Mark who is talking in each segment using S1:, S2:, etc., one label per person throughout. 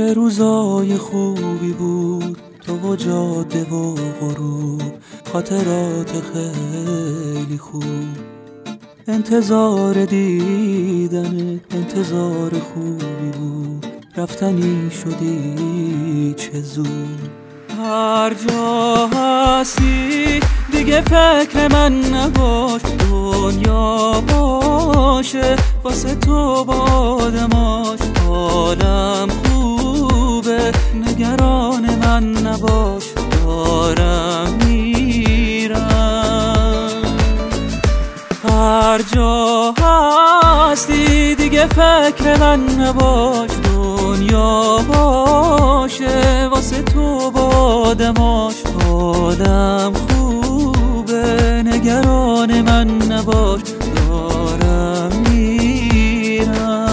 S1: چه روزای خوبی بود تو و جاده و غروب، خاطرات خیلی خوب. انتظار دیدنت انتظار خوبی بود، رفتنی شدی چه زود. هر جا هستی دیگه فکر من نباش، دنیا باشه واسه تو بادماش. حالم خوبه نگران من نباش، دارم میرم. هر جا هستی دیگه فکر من نباش، دنیا باشه واسه تو بادماش. حالم خوبه نگران من نباش، دارم میرم.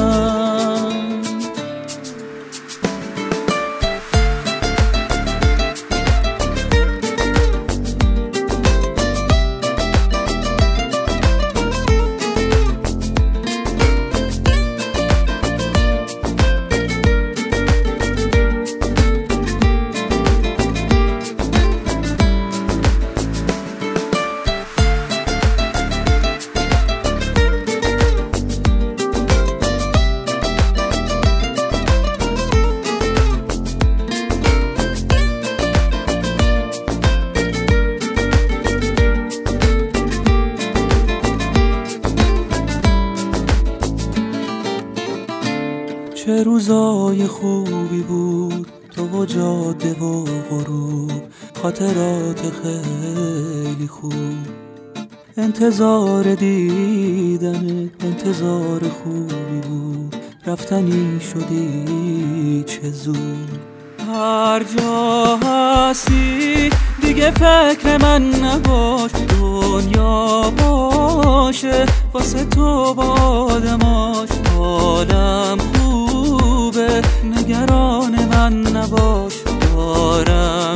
S1: چه روزای خوبی بود تو و جاده و غروب، خاطرات خیلی خوب. انتظار دیدنت انتظار خوبی بود، رفتنی شدی چه زود. هر جا هستی دیگه فکر من نباش، دنیا باشه واسه تو بادماش. حالم خوبه نگران من نباش، دارم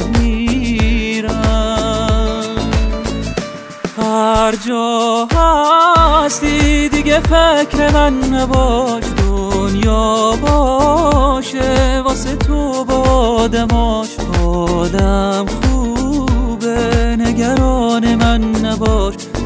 S1: میرم. هر جا هستی دیگه فکر من نباش، دنیا باشه واسه تو بادماش. حالم خوبه نگران من نباش،